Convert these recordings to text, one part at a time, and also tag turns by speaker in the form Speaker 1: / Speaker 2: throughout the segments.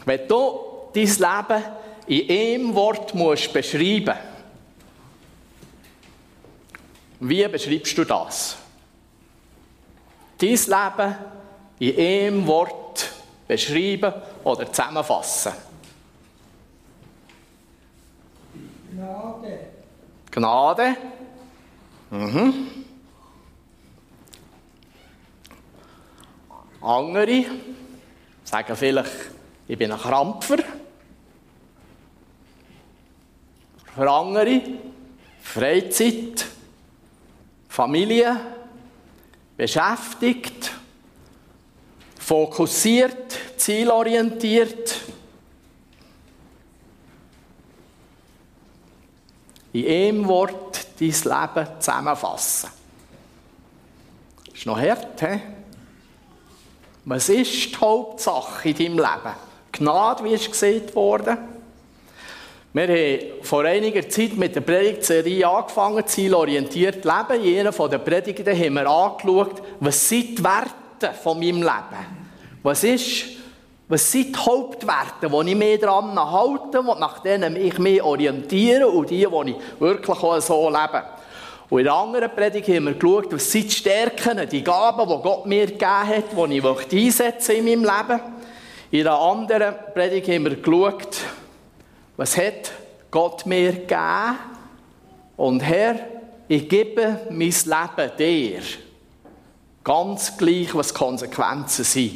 Speaker 1: Wenn du dein Leben in einem Wort beschreiben musst, wie beschreibst du das? Dein Leben in einem Wort beschreiben oder zusammenfassen?
Speaker 2: Gnade.
Speaker 1: Gnade. Andere sagen vielleicht, ich bin ein Krampfer. Für andere Freizeit, Familie, beschäftigt, fokussiert, zielorientiert. In einem Wort dein Leben zusammenfassen. Das ist noch hart, he? Was ist die Hauptsache in deinem Leben? Gnade, wie ist gesagt worden? Wir haben vor einiger Zeit mit der Predigtserie angefangen, zielorientiert leben. In einer der Predigten haben wir angeschaut, was sind die Werte von meinem Leben? Was sind die Hauptwerte, die ich mehr daran halte, nach denen ich mich orientiere und die ich wirklich auch so lebe? Und in der anderen Predigt haben wir geschaut, was sind die Stärken, die Gaben, die Gott mir gegeben hat, die ich einsetzen in meinem Leben. In der anderen Predigt haben wir geschaut, was hat Gott mir gegeben? Und Herr, ich gebe mein Leben dir. Ganz gleich, was die Konsequenzen sind.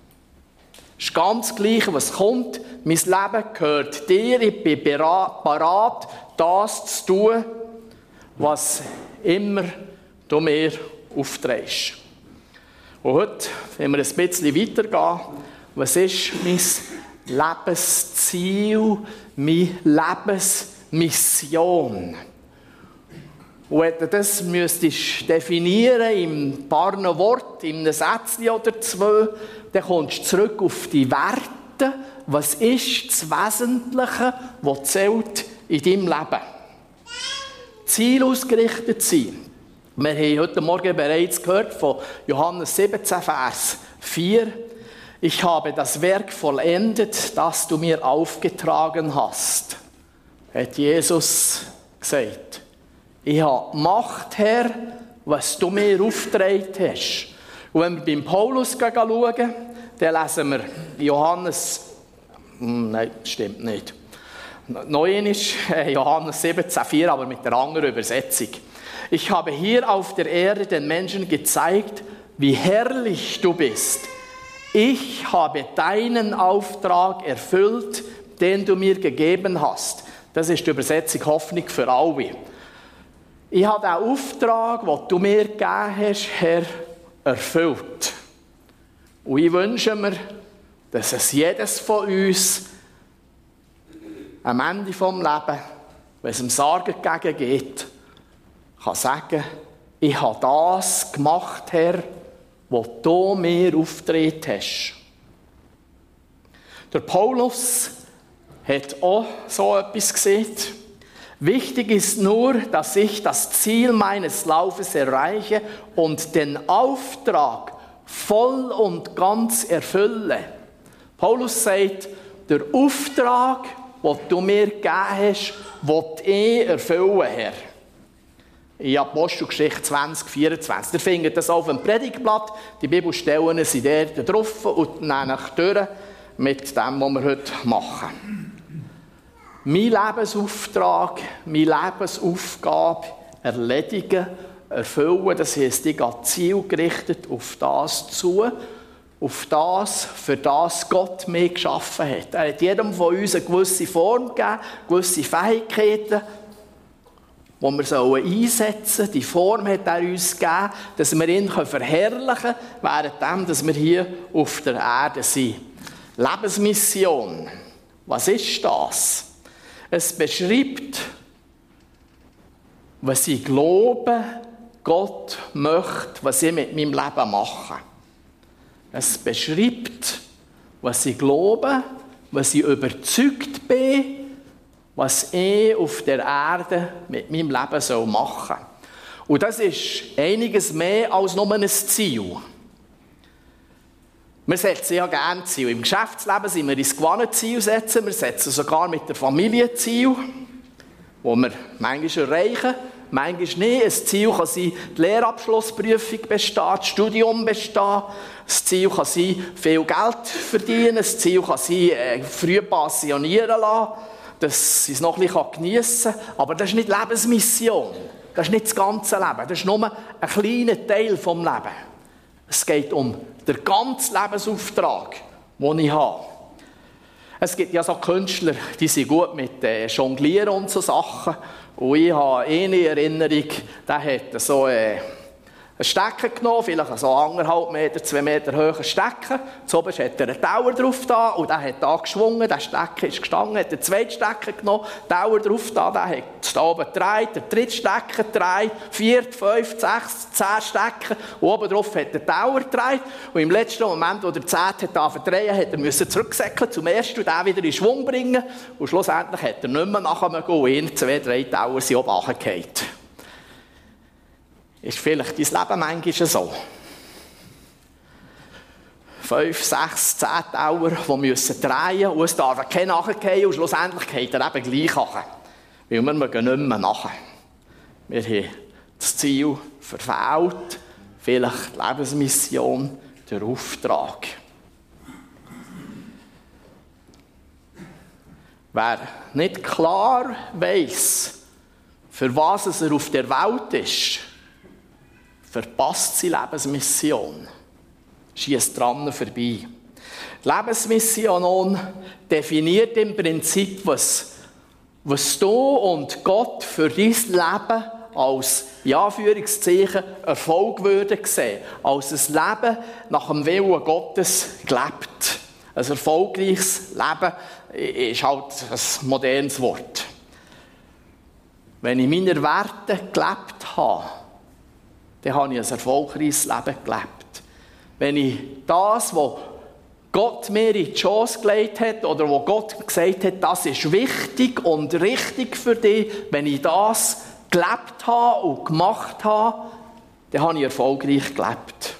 Speaker 1: Es ist ganz gleich, was kommt. Mein Leben gehört dir. Ich bin bereit, das zu tun, was immer du mir aufträgst. Und heute, wenn wir ein bisschen weitergehen, was ist mein Lebensziel, meine Lebensmission? Und wenn du das müsstest definieren in ein paar Worten, in einem Sätzchen oder zwei, dann kommst du zurück auf die Werte. Was ist das Wesentliche, was zählt in deinem Leben? Zielausgerichtet sein. Wir haben heute Morgen bereits gehört von Johannes 17, Vers 4. Ich habe das Werk vollendet, das du mir aufgetragen hast, hat Jesus gesagt. Ich habe Macht, Herr, was du mir aufgetragen hast. Und wenn wir beim Paulus schauen, dann lesen wir Johannes, nein, stimmt nicht. Neu ist Johannes 17,4, aber mit der anderen Übersetzung. Ich habe hier auf der Erde den Menschen gezeigt, wie herrlich du bist. Ich habe deinen Auftrag erfüllt, den du mir gegeben hast. Das ist die Übersetzung Hoffnung für alle. Ich habe den Auftrag, den du mir gegeben hast, Herr, erfüllt. Und ich wünsche mir, dass es jedes von uns am Ende des Lebens, wenn es dem Sargen entgegengeht, kann sagen, ich habe das gemacht, Herr, was du mir aufgetragen hast. Der Paulus hat auch so etwas gesehen. Wichtig ist nur, dass ich das Ziel meines Laufes erreiche und den Auftrag voll und ganz erfülle. Paulus sagt, der Auftrag, den du mir gegeben hast, will ich erfüllen, Herr. In Apostelgeschichte 20,24. Ihr findet das auf dem Predigtblatt. Die Bibelstellen sind dort drauf und dann durch mit dem, was wir heute machen. Mein Lebensauftrag, meine Lebensaufgabe erledigen, erfüllen, das heisst, ich gehe zielgerichtet auf das zu, auf das, für das Gott mich geschaffen hat. Er hat jedem von uns eine gewisse Form gegeben, gewisse Fähigkeiten, die wir einsetzen sollen. Die Form hat er uns gegeben, dass wir ihn verherrlichen können, während wir hier auf der Erde sind. Lebensmission. Was ist das? Es beschreibt, was ich glaube, Gott möchte, was ich mit meinem Leben mache. Es beschreibt, was ich glaube, was ich überzeugt bin, was ich auf der Erde mit meinem Leben machen soll. Und das ist einiges mehr als nur ein Ziel. Wir setzen ja gerne Ziele. Im Geschäftsleben sind wir ins gewohnte Ziel setzen. Wir setzen sogar mit der Familie Ziel, wo wir manchmal erreichen, manchmal nicht. Ein Ziel kann sein, die Lehrabschlussprüfung bestehen, das Studium bestehen. Ein Ziel kann sein, viel Geld verdienen. Ein Ziel kann sein, früh pensionieren lassen, dass sie es noch ein bisschen geniessen kann. Aber das ist nicht Lebensmission. Das ist nicht das ganze Leben. Das ist nur ein kleiner Teil des Lebens. Es geht um den ganzen Lebensauftrag, den ich habe. Es gibt ja so Künstler, die sind gut mit Jonglieren und so Sachen. Und ich habe eine Erinnerung, der hat so einen Stecken genommen, vielleicht so 1,5 Meter, 2 Meter hohen Stecken. Zuoberst hat er einen Tower drauf da und der hat da geschwungen, der Stecken ist gestanden, hat den zweiten Stecken genommen, Tower drauf da, der hat da oben gedreht, der dritte Stecken gedreht, 4, 5, 6, 10 Stecken und oben drauf hat der Tower gedreht. Und im letzten Moment, wo der 10 hat drehen, hat er müssen zurücksäckeln zum ersten und den wieder in Schwung bringen. Und schlussendlich hat er nicht mehr nachher gehen, 1, 2, 3 Tower sind oben runtergefallen. Ist vielleicht dein Leben manchmal so? 5, 6, 10 Tower, die müssen drehen und es darf kein nachgehen und schlussendlich geht er eben gleich nachher. Weil wir mögen nicht mehr nachher. Wir haben das Ziel verfehlt, vielleicht die Lebensmission, der Auftrag. Wer nicht klar weiss, für was er auf der Welt ist, verpasst seine Lebensmission. Schiesst dran vorbei. Die Lebensmission definiert im Prinzip, was du und Gott für dein Leben als, in Anführungszeichen, Erfolg würden sehen. Als ein Leben nach dem Willen Gottes gelebt. Ein erfolgreiches Leben ist halt ein modernes Wort. Wenn ich meine Werte gelebt habe, dann habe ich ein erfolgreiches Leben gelebt. Wenn ich das, was Gott mir in die Chance gelegt hat, oder wo Gott gesagt hat, das ist wichtig und richtig für dich, wenn ich das gelebt habe und gemacht habe, dann habe ich erfolgreich gelebt.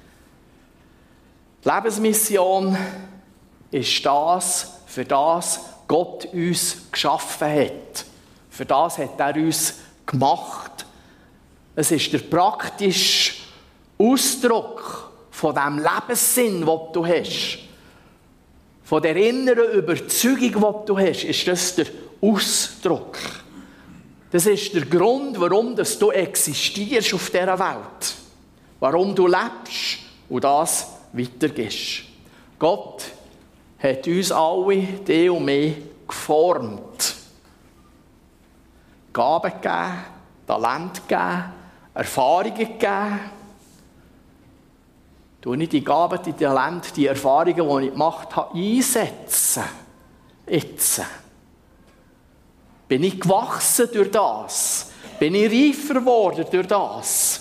Speaker 1: Die Lebensmission ist das, für das Gott uns geschaffen hat. Für das hat er uns gemacht. Es ist der praktische Ausdruck von dem Lebenssinn, den du hast. Von der inneren Überzeugung, die du hast, ist das der Ausdruck. Das ist der Grund, warum du existierst auf dieser Welt. Warum du lebst und das weitergibst. Gott hat uns alle, dich und mich, geformt. Gaben gegeben, Talent gegeben, Erfahrungen gegeben. Du nicht die Gaben, die Talente, die Erfahrungen, die ich gemacht habe, einsetzen. Jetzt. Bin ich gewachsen durch das? Bin ich reifer geworden durch das?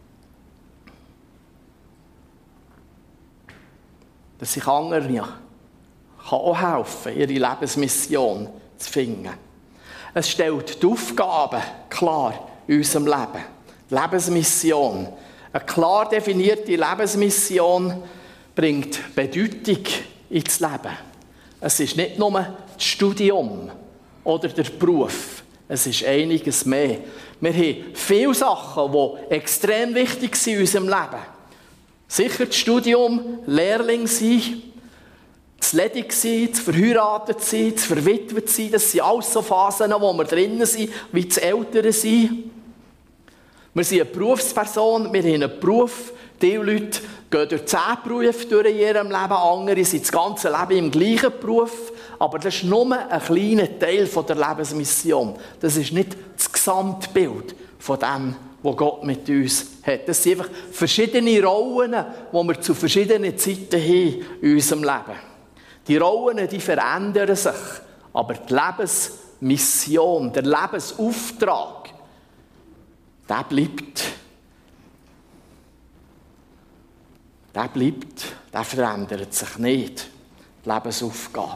Speaker 1: Dass ich anderen kann auch helfen, ihre Lebensmission zu finden. Es stellt die Aufgaben klar in unserem Leben. Die Lebensmission. Eine klar definierte Lebensmission bringt Bedeutung ins Leben. Es ist nicht nur das Studium oder der Beruf. Es ist einiges mehr. Wir haben viele Sachen, die extrem wichtig sind in unserem Leben. Sicher das Studium, Lehrling sein, das ledig sein, das verheiratet sein, das verwitwet sein. Das sind alles so Phasen, wo wir drinnen sind, wie das Ältere sein. Wir sind eine Berufsperson, wir haben einen Beruf. Die Leute gehen durch 10 Berufe durch in ihrem Leben, andere sind das ganze Leben im gleichen Beruf. Aber das ist nur ein kleiner Teil der Lebensmission. Das ist nicht das Gesamtbild von dem, was Gott mit uns hat. Das sind einfach verschiedene Rollen, die wir zu verschiedenen Zeiten haben in unserem Leben. Die Rollen, die verändern sich. Aber die Lebensmission, der Lebensauftrag, der bleibt. Der bleibt, der verändert sich nicht. Die Lebensaufgabe.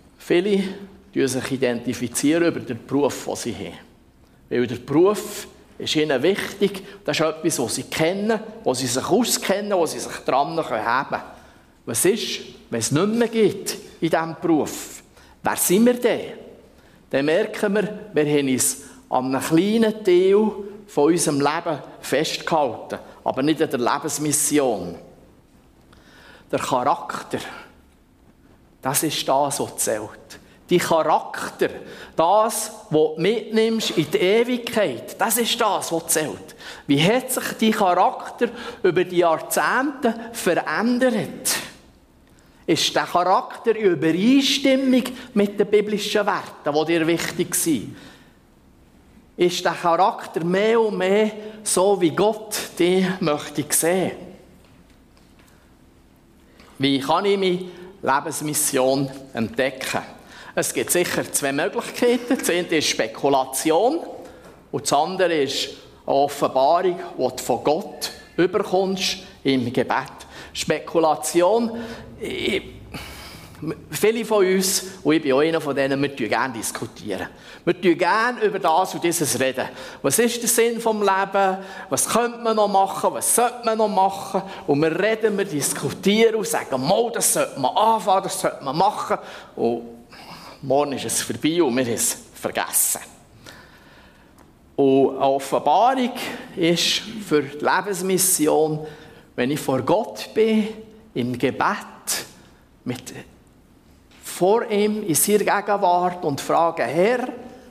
Speaker 1: Viele identifizieren sich über den Beruf, den sie haben. Weil der Beruf ist ihnen wichtig. Das ist etwas, was sie kennen, wo sie sich auskennen, wo sie sich dran haben können. Was ist, wenn es nicht mehr gibt in diesem Beruf? Wer sind wir denn? Dann merken wir haben uns an einem kleinen Teil von unserem Leben festgehalten, aber nicht an der Lebensmission. Der Charakter, das ist das, was zählt. Die Charakter, das, was du mitnimmst in die Ewigkeit, das ist das, was zählt. Wie hat sich dein Charakter über die Jahrzehnte verändert? Ist der Charakter in Übereinstimmung mit den biblischen Werten, die dir wichtig sind? Ist der Charakter mehr und mehr so, wie Gott dich möchte sehen? Wie kann ich meine Lebensmission entdecken? Es gibt sicher zwei Möglichkeiten. Das eine ist Spekulation und das andere ist eine Offenbarung, die du von Gott überkommst im Gebet. Spekulation, viele von uns, und ich bin auch einer von denen, wir gerne diskutieren. Wir reden gerne über das und dieses reden. Was ist der Sinn vom Leben? Was könnte man noch machen? Was sollte man noch machen? Und wir reden, wir diskutieren und sagen, mal, das sollte man anfangen, das sollte man machen. Und morgen ist es vorbei und wir haben es vergessen. Und eine Offenbarung ist für die Lebensmission, wenn ich vor Gott bin, im Gebet, vor ihm in seiner Gegenwart und frage, Herr,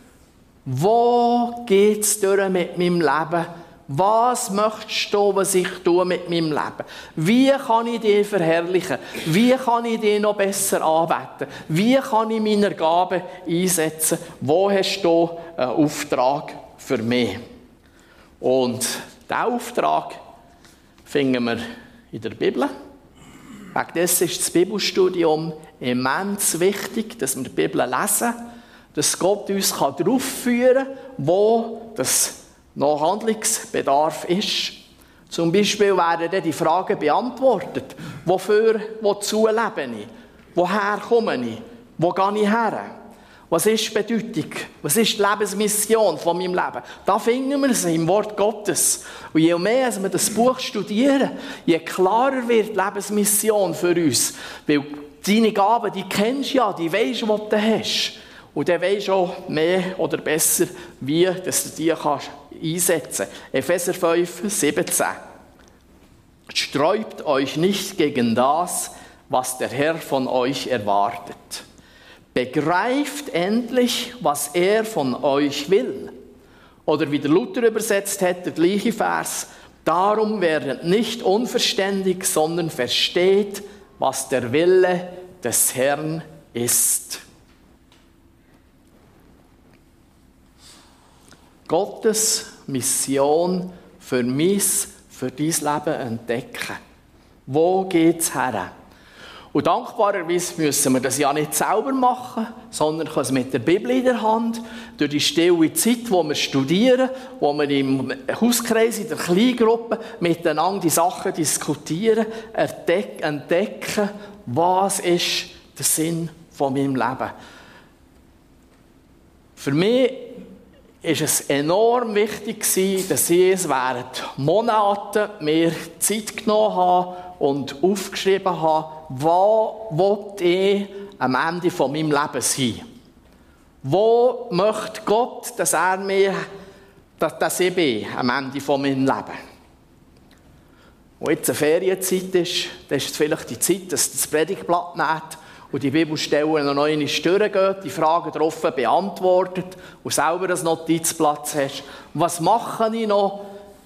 Speaker 1: wo geht es durch mit meinem Leben? Was möchtest du, was ich tue mit meinem Leben? Wie kann ich dich verherrlichen? Wie kann ich dich noch besser anbeten? Wie kann ich meine Gaben einsetzen? Wo hast du einen Auftrag für mich? Und diesen Auftrag finden wir in der Bibel. Wegen dessen ist das Bibelstudium immens wichtig, dass wir die Bibel lesen, dass Gott uns darauf führen kann, wo das noch Handlungsbedarf ist. Zum Beispiel werden dann die Fragen beantwortet. Wozu lebe ich? Woher komme ich? Wo gehe ich her? Was ist die Bedeutung? Was ist die Lebensmission von meinem Leben? Da finden wir es im Wort Gottes. Und je mehr wir das Buch studieren, je klarer wird die Lebensmission für uns. Weil deine Gaben, die kennst du ja, die weisst, was du hast. Und dann weisst du auch mehr oder besser, wie dass du die einsetzen kannst. Epheser 5, 17. Sträubt euch nicht gegen das, was der Herr von euch erwartet. Begreift endlich, was er von euch will. Oder wie der Luther übersetzt hat, der gleiche Vers. Darum werdet nicht unverständig, sondern versteht, was der Wille des Herrn ist. Gottes Mission für dein Leben entdecken. Wo geht es her? Und dankbarerweise müssen wir das ja nicht selber machen, sondern können es mit der Bibel in der Hand, durch die stille Zeit, wo wir studieren, wo wir im Hauskreis, in der Kleingruppe miteinander die Sachen diskutieren, entdecken, was ist der Sinn von meinem Leben. Für mich ist es enorm wichtig gewesen, dass ich es während Monaten mir Zeit genommen habe und aufgeschrieben habe, wo ich am Ende von meinem Leben sein. Wo möchte Gott, dass ich bin am Ende von meinem Leben? Und jetzt eine Ferienzeit ist, dann ist es vielleicht die Zeit, dass das Predigtblatt nehmt und die Bibelstellen noch einmal durchgeht, die Fragen darauf beantwortet und selber ein Notizblatt hast. Was mache ich noch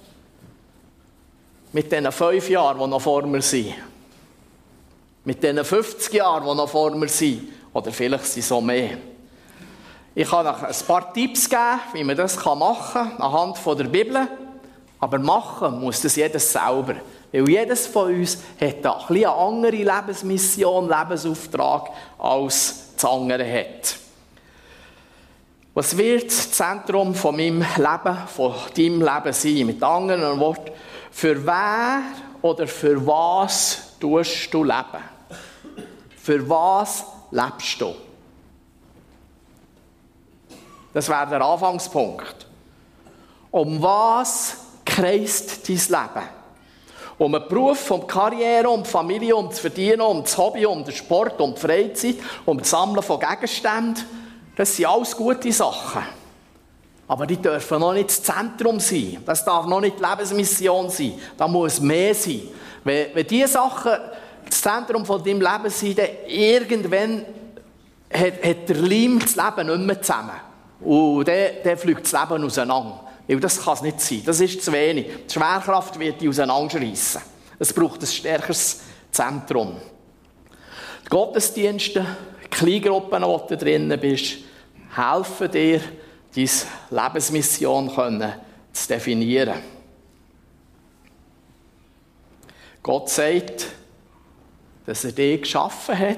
Speaker 1: mit diesen 5 Jahren, die noch vor mir sind? Mit diesen 50 Jahren, die noch vor mir sind? Oder vielleicht sind es so mehr. Ich kann euch ein paar Tipps geben, wie man das machen kann, anhand der Bibel. Aber machen muss das jedes selber. Weil jedes von uns hat da eine andere Lebensmission, Lebensauftrag, als das andere hat. Was wird das Zentrum von meinem Leben, von deinem Leben sein? Mit anderen Worten, für wer oder für was tust du leben? Für was lebst du? Das wäre der Anfangspunkt. Um was kreist dein Leben? Um einen Beruf, um die Karriere, um die Familie, um das Verdienen, um das Hobby, um den Sport, um die Freizeit, um das Sammeln von Gegenständen. Das sind alles gute Sachen. Aber die dürfen noch nicht das Zentrum sein. Das darf noch nicht die Lebensmission sein. Da muss mehr sein. Wenn diese Sachen das Zentrum von deinem Leben sind, dann irgendwann hat der Leim das Leben nicht mehr zusammen. Und dann fliegt das Leben auseinander. Weil das kann es nicht sein. Das ist zu wenig. Die Schwerkraft wird die auseinanderschreissen. Es braucht ein stärkeres Zentrum. Die Gottesdienste, die Kleingruppen, wo du drin bist, helfen dir, deine Lebensmission zu definieren. Gott sagt, dass er dich geschaffen hat,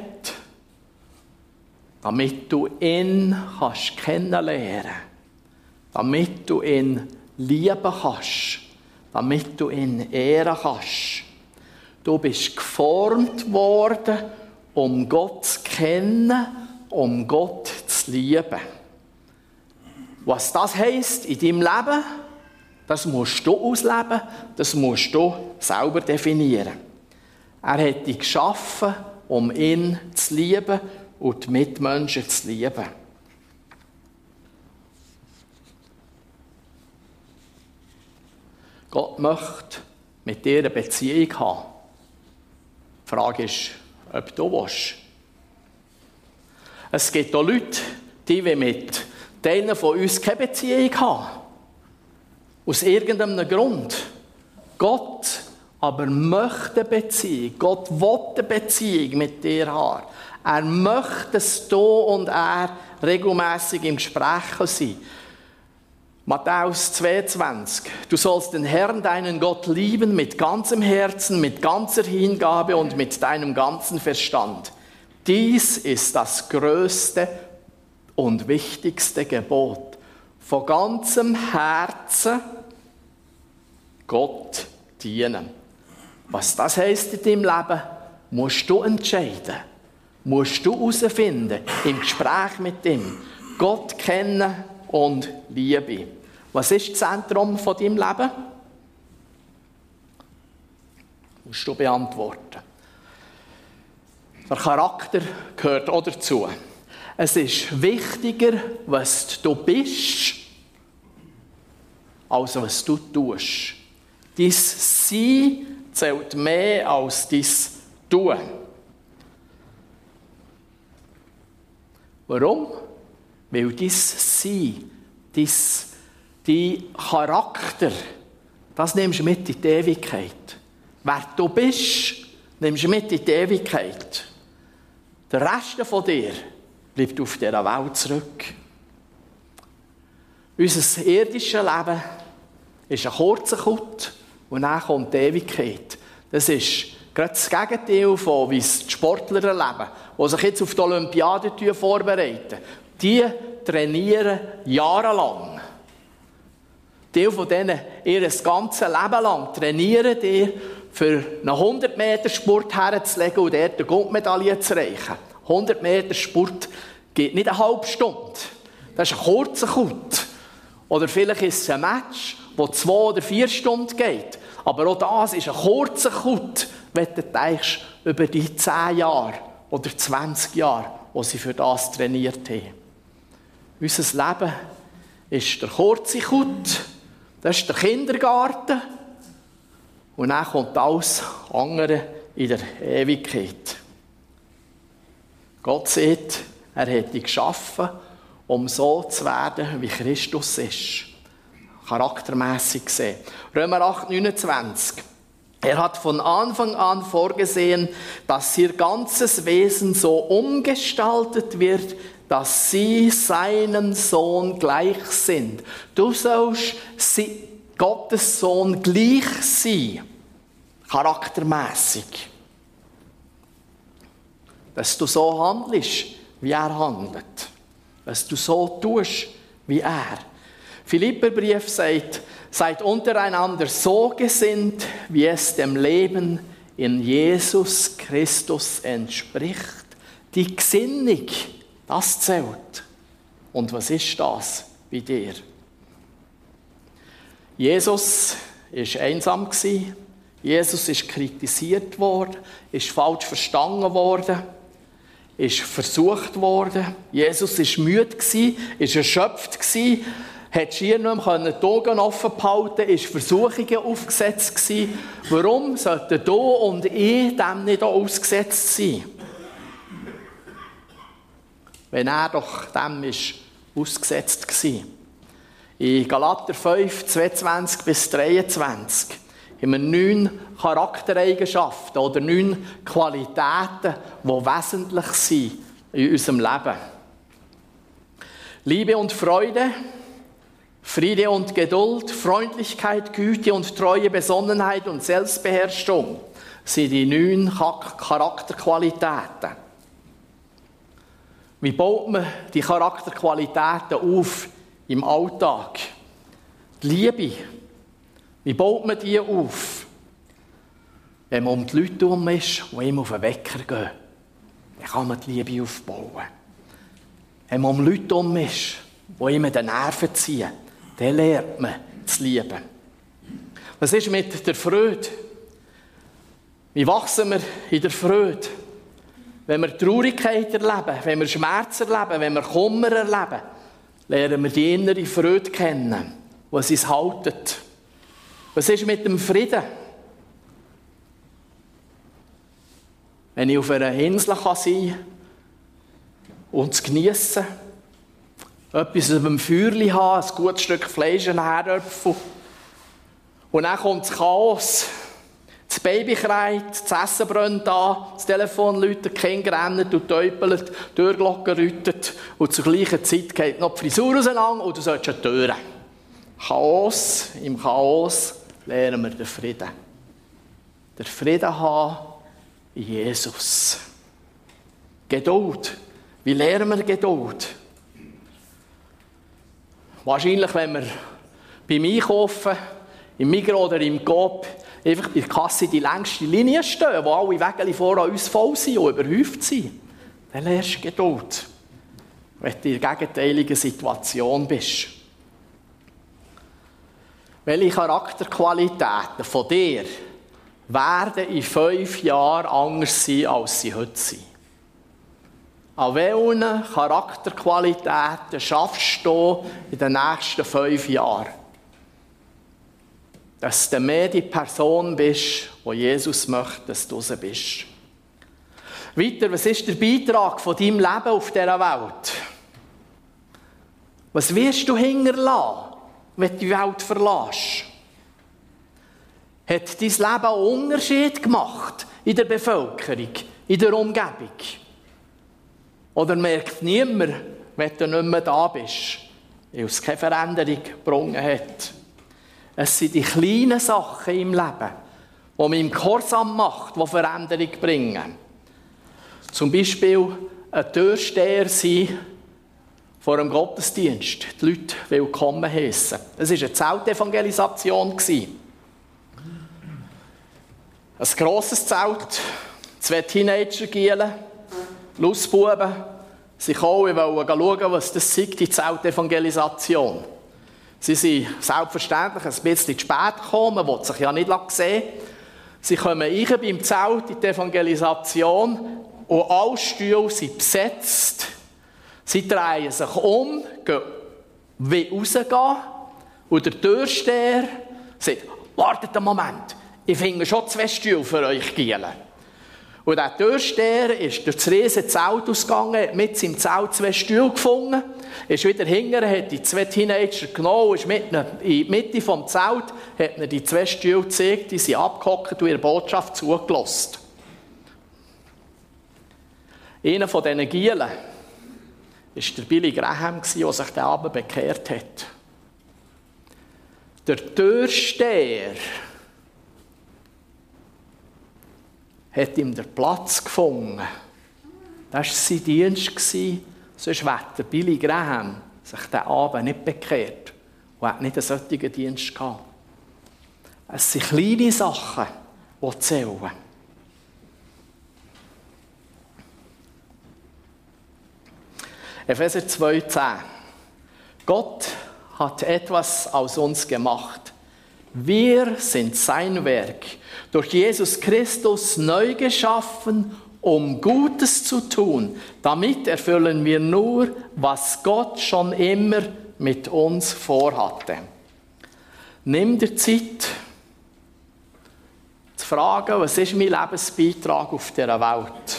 Speaker 1: damit du ihn kennenlernen kannst. Damit du ihn lieben kannst. Damit du ihn ehren kannst. Du bist geformt worden, um Gott zu kennen, um Gott zu lieben. Was das heisst in deinem Leben, das musst du ausleben, das musst du selber definieren. Er hat dich geschaffen, um ihn zu lieben und die Mitmenschen zu lieben. Gott möchte mit dir eine Beziehung haben. Die Frage ist, ob du willst. Es gibt auch Leute, die mit Teilen von uns keine Beziehung haben. Aus irgendeinem Grund. Gott aber möchte eine Beziehung. Gott will eine Beziehung mit dir haben. Er möchte, dass du und er regelmässig im Gespräch sein. Matthäus 22. Du sollst den Herrn, deinen Gott, lieben mit ganzem Herzen, mit ganzer Hingabe und mit deinem ganzen Verstand. Dies ist das größte und wichtigste Gebot. Von ganzem Herzen Gott dienen. Was das heisst in deinem Leben, musst du entscheiden. Musst du herausfinden, im Gespräch mit ihm. Gott kennen und Liebe. Was ist das Zentrum von deinem Leben? Musst du beantworten. Der Charakter gehört auch dazu. Es ist wichtiger, was du bist, als was du tust. Dein Sein zählt mehr als dein Tun. Warum? Weil dein Sein, dein Charakter, das nimmst du mit in die Ewigkeit. Wer du bist, nimmst du mit in die Ewigkeit. Der Rest von dir bleibt auf dieser Welt zurück. Unser irdisches Leben ist ein kurzer Kurt und dann kommt die Ewigkeit. Das ist gerade das Gegenteil von wie es die Sportler erleben, die sich jetzt auf die Olympiade vorbereiten. Die trainieren jahrelang. Die von denen ihr ganzes Leben lang trainieren die, für einen 100-Meter-Sport herzulegen und dort eine Goldmedaille zu erreichen. 100 Meter Sport geht nicht eine halbe Stunde. Das ist ein kurzer Kurt. Oder vielleicht ist es ein Match, das 2 oder 4 Stunden geht. Aber auch das ist ein kurzer Kurt, wenn du denkst, über die 10 Jahre oder 20 Jahre, die sie für das trainiert haben. Unser Leben ist der kurze Kurt, das ist der Kindergarten und dann kommt alles andere in der Ewigkeit. Gott sagt, er hat dich geschaffen, um so zu werden, wie Christus ist. Charaktermässig gesehen. Römer 8, 29. Er hat von Anfang an vorgesehen, dass ihr ganzes Wesen so umgestaltet wird, dass sie seinem Sohn gleich sind. Du sollst Gottes Sohn gleich sein. Charaktermässig. Dass du so handelst, wie er handelt. Dass du so tust, wie er. Philipperbrief sagt, seid untereinander so gesinnt, wie es dem Leben in Jesus Christus entspricht. Die Gesinnung, das zählt. Und was ist das bei dir? Jesus war einsam. Jesus ist kritisiert worden, ist falsch verstanden worden, ist versucht worden. Jesus war müde, ist erschöpft, hat schier nicht mehr die Augen offen behalten, ist Versuchungen aufgesetzt gewesen. Warum sollten du und ich dem nicht auch ausgesetzt sein? Wenn er doch dem ist ausgesetzt war. In Galater 5, 22 bis 23 haben wir 9 Charaktereigenschaften oder 9 Qualitäten, die wesentlich sind in unserem Leben. Liebe und Freude, Friede und Geduld, Freundlichkeit, Güte und Treue, Besonnenheit und Selbstbeherrschung sind die 9 Charakterqualitäten. Wie baut man die Charakterqualitäten auf im Alltag? Die Liebe, wie baut man die auf? Wenn man um die Leute herum ist, die ihm auf den Wecker gehen, dann kann man die Liebe aufbauen. Wenn man um Leute herum ist, die ihm den Nerven ziehen, dann lernt man zu lieben. Was ist mit der Freude? Wie wachsen wir in der Freude? Wenn wir Traurigkeit erleben, wenn wir Schmerz erleben, wenn wir Kummer erleben, lernen wir die innere Freude kennen, die uns haltet. Was ist mit dem Frieden? Wenn ich auf einer Insel sein kann und es geniessen, etwas auf dem Feuerchen haben, ein gutes Stück Fleisch, einen Herdöpfel, und dann kommt das Chaos. Das Baby schreit, das Essen brennt an, das Telefon läutet, die Kinder rennen und täupeln, die Türglocke läutet und zur gleichen Zeit geht noch die Frisur auseinander und du sollst eine Tür. Chaos, im Chaos lernen wir den Frieden. Den Frieden haben in Jesus. Geduld. Wie lernen wir Geduld? Wahrscheinlich, wenn wir beim Einkaufen, im Migros oder im Coop, einfach bei der Kasse die längste Linie stehen, wo alle Wägel vor uns voll sind und überhäuft sind. Dann lernst du Geduld, wenn du in der gegenteiligen Situation bist. Welche Charakterqualitäten von dir werden in 5 Jahren anders sein, als sie heute sind? An welchen Charakterqualitäten schaffst du in den nächsten 5 Jahren? Dass du mehr die Person bist, die Jesus möchte, dass du sie bist. Weiter, was ist der Beitrag von deinem Leben auf dieser Welt? Was wirst du hinterlassen, wenn du die Welt verlässt? Hat dein Leben einen Unterschied gemacht in der Bevölkerung, in der Umgebung? Oder merkt niemand, wenn du nicht mehr da bist, weil es keine Veränderung gebracht hat? Es sind die kleinen Sachen im Leben, die man im Gehorsam macht, die Veränderung bringen. Zum Beispiel ein Türsteher sein vor einem Gottesdienst, die Leute willkommen heissen. Es war eine Zeltevangelisation. Ein grosses Zelt, 2 Teenager-Gielen, Lustbuben, sie kamen, wollen schauen, was das sei, die Zeltevangelisation. Sie sind selbstverständlich ein bisschen zu spät gekommen, man will sich ja nicht sehen. Sie kommen rein beim Zelt in die Evangelisation und alle Stühle sind besetzt. Sie drehen sich um, gehen rausgehen und der Türsteher sagt, wartet einen Moment, ich finde schon 2 Stühle für euch Gielen. Und der Türsteher ist durch das riesige Zelt ausgegangen, hat mit seinem Zelt 2 Stühle gefunden, ist wieder hinterher, hat die 2 Teenager genommen, ist in die Mitte des Zeltes, hat ihnen die 2 Stühle gezeigt, die sind abgehockt und ihre Botschaft zugelassen. Einer von diesen Gielen war der Billy Graham, der sich diesen Abend bekehrt hat. Der Türsteher hat ihm den Platz gefunden. Das war sein Dienst. Sonst hätte der Billy Graham sich diesen Abend nicht bekehrt und hat nicht einen solchen Dienst gehabt. Es sind kleine Sachen, die zählen. Epheser 2,10. Gott hat etwas aus uns gemacht. Wir sind sein Werk, durch Jesus Christus neu geschaffen, um Gutes zu tun. Damit erfüllen wir nur, was Gott schon immer mit uns vorhatte. Nimm dir Zeit, zu fragen, was ist mein Lebensbeitrag auf dieser Welt?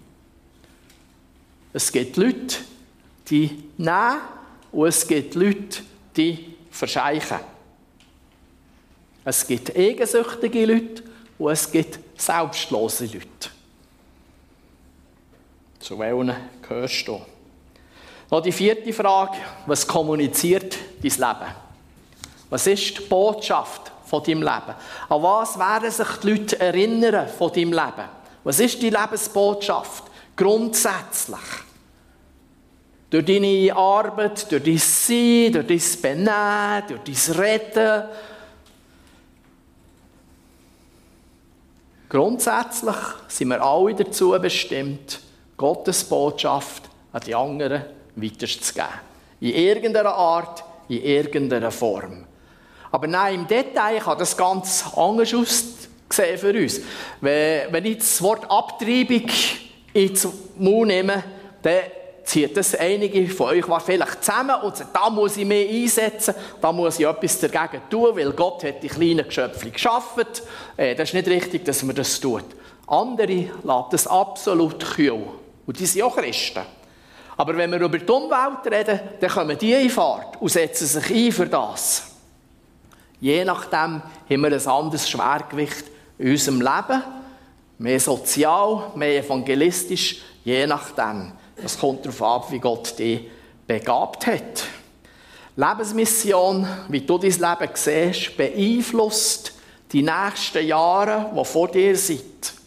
Speaker 1: Es gibt Leute, die nehmen, und es gibt Leute, die verscheichen. Es gibt eigensüchtige Leute und es gibt selbstlose Leute. Zu welchen gehörst du? Noch die 4. Frage: Was kommuniziert dein Leben? Was ist die Botschaft von deinem Leben? An was werden sich die Leute erinnern von deinem Leben? Was ist die Lebensbotschaft? Grundsätzlich. Durch deine Arbeit, durch dein Sein, durch dein Benehmen, durch dein Reden. Grundsätzlich sind wir alle dazu bestimmt, Gottes Botschaft an die anderen weiterzugeben. In irgendeiner Art, in irgendeiner Form. Aber nein, im Detail kann das ganz anders aussehen für uns. Wenn ich das Wort Abtreibung ins Mund nehme, dann zieht das einige von euch vielleicht zusammen und sagen, da muss ich mehr einsetzen, da muss ich etwas dagegen tun, weil Gott hat die kleinen Geschöpfe geschaffen. Das ist nicht richtig, dass man das tut. Andere lassen das absolut kühl. Und die sind auch Christen. Aber wenn wir über die Umwelt reden, dann kommen die in Fahrt und setzen sich ein für das. Je nachdem haben wir ein anderes Schwergewicht in unserem Leben. Mehr sozial, mehr evangelistisch, je nachdem. Das kommt darauf ab, wie Gott dich begabt hat. Lebensmission, wie du dein Leben siehst, beeinflusst die nächsten Jahre, die vor dir sind.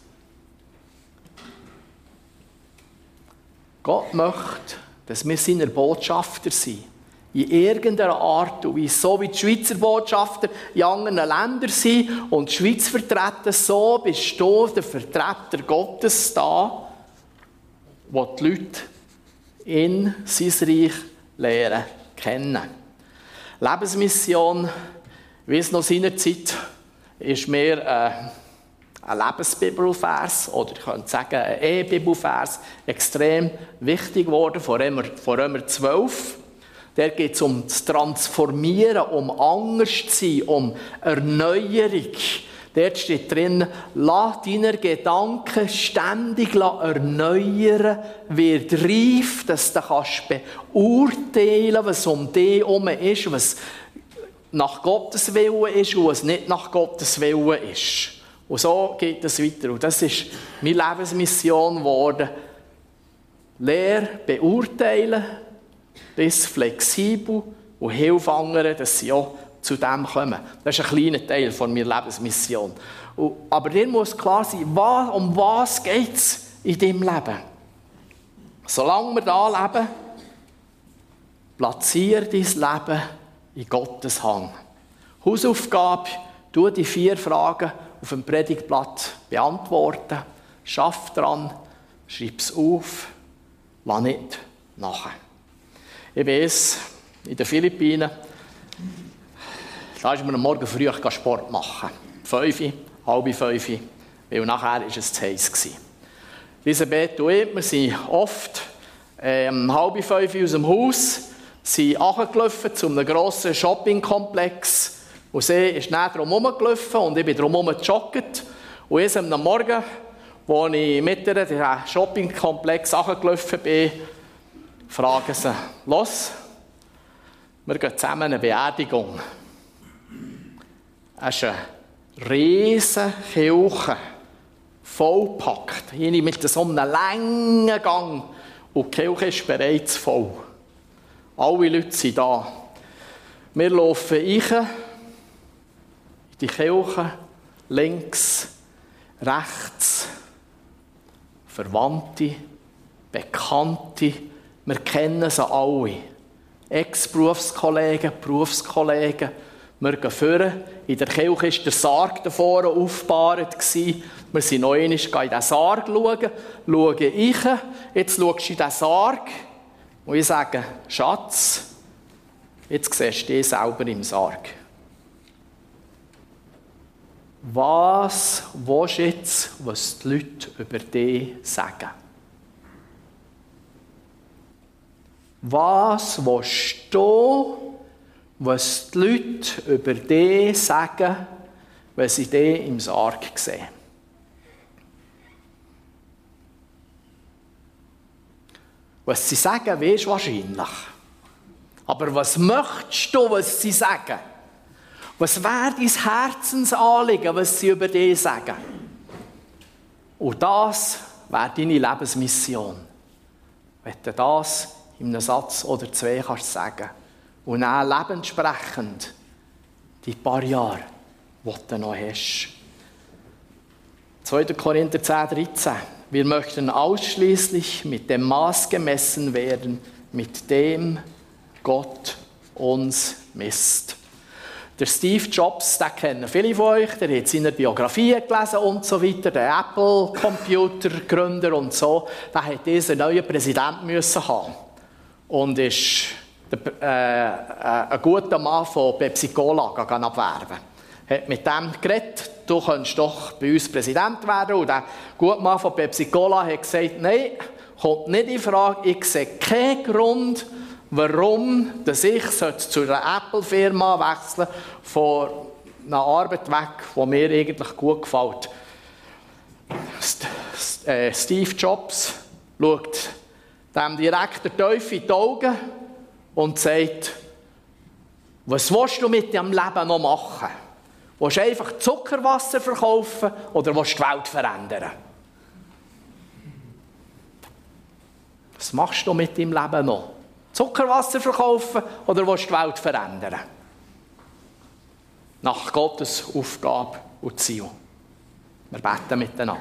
Speaker 1: Gott möchte, dass wir seine Botschafter sind. In irgendeiner Art und Weise. So wie die Schweizer Botschafter in anderen Ländern sind und die Schweiz vertreten, so bist du der Vertreter Gottes da, wo die Leute in sein Reich lernen kennen. Lebensmission, wie es noch seinerzeit ist mir ein Lebensbibelvers, oder ich könnte sagen, ein E-Bibelvers, extrem wichtig geworden, von Römer 12. Der geht es um das Transformieren, um anders zu sein, um Erneuerung. Dort steht drin, lass deine Gedanken ständig erneuern, wird reif, dass du beurteilen kannst, was um dich herum ist, was nach Gottes Willen ist und was nicht nach Gottes Willen ist. Und so geht es weiter. Und das ist meine Lebensmission geworden. Lehr beurteilen, bis flexibel und hilf anderen, dass sie auch zu dem kommen. Das ist ein kleiner Teil von meiner Lebensmission. Aber dir muss klar sein, um was geht es in deinem Leben? Solange wir da leben, platziere dein Leben in Gottes Hand. Hausaufgabe, tu die 4 Fragen auf dem Predigtblatt beantworten. Schaff dran, schreib es auf, lass nicht nachher. Ich weiß, in den Philippinen, da ist man am Morgen früh Sport machen. 5, halb 5, weil nachher war es zu heiß. Elisabeth und ich, wir sind oft halb 5 aus dem Haus, sind runtergelaufen zu einem grossen Shoppingkomplex. Und sie ist dann drumherum gelaufen und ich bin drumherum gejoggt. Und erst am Morgen, als ich mit ihr in den Shoppingkomplex runtergelaufen bin, fragen sie, los, wir gehen zusammen eine Beerdigung. Es ist eine riesige Kirche, vollgepackt, mit so einem langen Gang. Und die Kirche ist bereits voll. Alle Leute sind da. Wir laufen rein, in die Kirche, links, rechts, Verwandte, Bekannte, wir kennen sie alle. Ex-Berufskollegen, Berufskollegen. Wir gehen vorne. In der Kirche war der Sarg davor aufgebahrt. Wir sind noch einmal in diesen Sarg schauen. Schauen ich. Jetzt schaust du in diesen Sarg. Und ich sage, Schatz, jetzt siehst du dich selber im Sarg. Was willst du jetzt, was die Leute über dich sagen? Was willst du, was die Leute über dich sagen, wenn sie dich im Sarg sehen? Was sie sagen, weisst du wahrscheinlich. Aber was möchtest du, was sie sagen? Was wäre dein Herzensanliegen, was sie über dich sagen? Und das wäre deine Lebensmission. Wenn du das in einem Satz oder zwei kannst sagen und dann lebenssprechend die paar Jahre, die du noch hast. 2. Korinther 10,13. Wir möchten ausschließlich mit dem Maß gemessen werden, mit dem Gott uns misst. Der Steve Jobs, den kennen viele von euch, der hat seine Biografie gelesen und so weiter, der Apple-Computer-Gründer und so, der hat diesen neuen Präsidenten müssen haben. Und ist ein guter Mann von Pepsi-Cola abwerben. Hat mit dem geredet, du könntest doch bei uns Präsident werden. Und der gute Mann von Pepsi-Cola hat gesagt, nein, kommt nicht in Frage, ich sehe keinen Grund, warum dass ich zu einer Apple-Firma wechseln von einer Arbeit weg, die mir eigentlich gut gefällt. Steve Jobs schaut dem Direktor tief in die Augen und sagt, was willst du mit deinem Leben noch machen? Willst du einfach Zuckerwasser verkaufen oder willst du die Welt verändern? Was machst du mit deinem Leben noch? Zuckerwasser verkaufen oder willst du die Welt verändern? Nach Gottes Aufgabe und Ziel. Wir beten miteinander.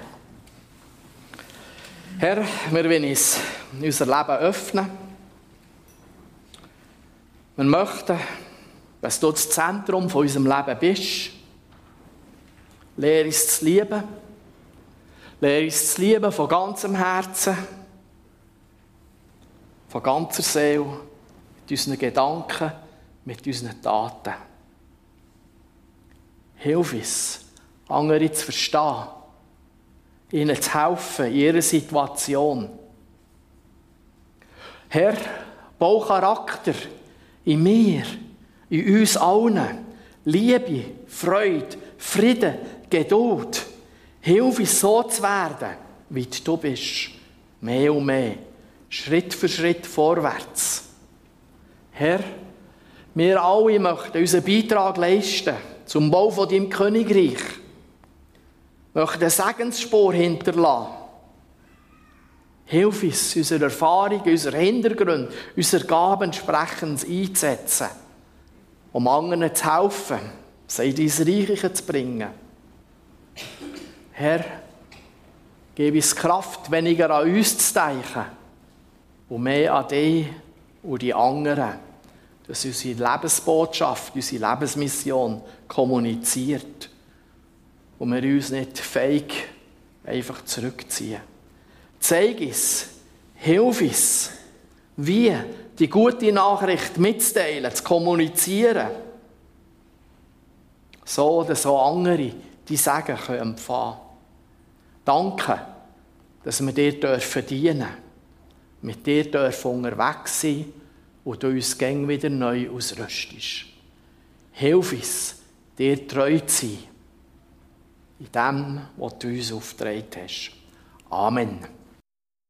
Speaker 1: Herr, wir wollen uns unser Leben öffnen. Wir möchten, dass du das Zentrum von unserem Leben bist. Lehre uns zu lieben. Lehre uns zu lieben von ganzem Herzen, von ganzer Seele, mit unseren Gedanken, mit unseren Taten. Hilf uns, andere zu verstehen, ihnen zu helfen in ihrer Situation. Herr, bau Charakter in mir, in uns allen. Liebe, Freude, Frieden, Geduld. Hilf uns, so zu werden, wie du bist. Mehr und mehr. Schritt für Schritt vorwärts. Herr, wir alle möchten unseren Beitrag leisten zum Bau von deinem Königreich. Wir möchten eine Segensspur hinterlassen. Hilf uns, unsere Erfahrung, unsere Hintergründe, unsere Gaben entsprechend einzusetzen, um anderen zu helfen, sie in dein Reich zu bringen. Herr, gib uns Kraft, weniger an uns zu denken und mehr an dich und die anderen, dass unsere Lebensbotschaft, unsere Lebensmission kommuniziert und wir uns nicht feig einfach zurückziehen. Zeig uns, hilf uns, wie die gute Nachricht mitzuteilen, zu kommunizieren, so dass auch andere die Segen empfangen können. Danke, dass wir dir dienen dürfen, mit dir dürfen unterwegs sein und du uns gäng wieder neu ausrüstest. Hilf uns, dir treu zu sein, in dem, was du uns aufgetragen hast. Amen.